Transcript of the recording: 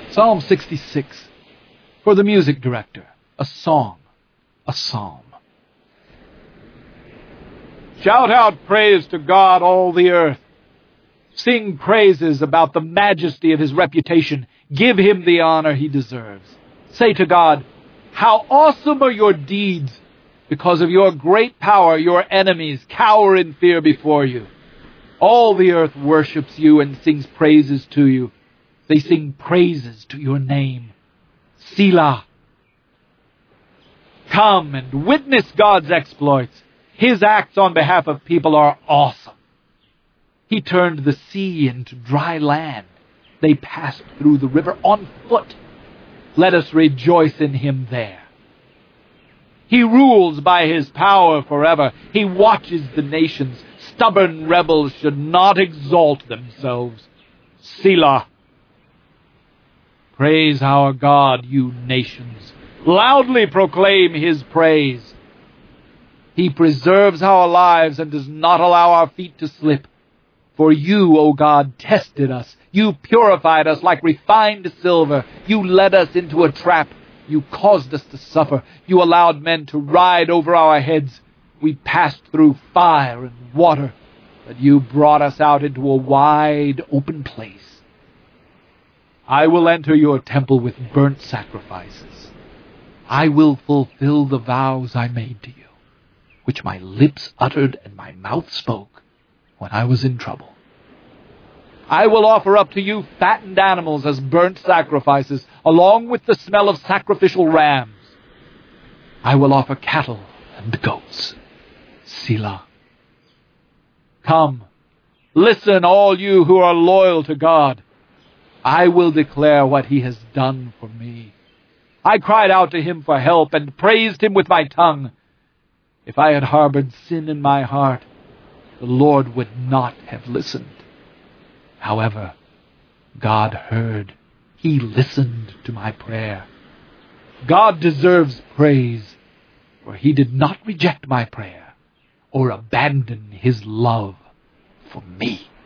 Psalm 66. For the music director, a song, a psalm. Shout out praise to God, all the earth. Sing praises about the majesty of his reputation. Give him the honor he deserves. Say to God, how awesome are your deeds! Because of your great power, your enemies cower in fear before you. All the earth worships you and sings praises to you. They sing praises to your name. Selah. Come and witness God's exploits. His acts on behalf of people are awesome. He turned the sea into dry land. They passed through the river on foot. Let us rejoice in him there. He rules by his power forever. He watches the nations. Stubborn rebels should not exalt themselves. Selah. Praise our God, you nations. Loudly proclaim his praise. He preserves our lives and does not allow our feet to slip. For you, O God, tested us. You purified us like refined silver. You led us into a trap. You caused us to suffer. You allowed men to ride over our heads. We passed through fire and water, but you brought us out into a wide open place. I will enter your temple with burnt sacrifices. I will fulfill the vows I made to you, which my lips uttered and my mouth spoke when I was in trouble. I will offer up to you fattened animals as burnt sacrifices, along with the smell of sacrificial rams. I will offer cattle and goats. Selah. Come, listen, all you who are loyal to God. I will declare what he has done for me. I cried out to him for help and praised him with my tongue. If I had harbored sin in my heart, the Lord would not have listened. However, God heard. He listened to my prayer. God deserves praise, for he did not reject my prayer or abandon his love for me.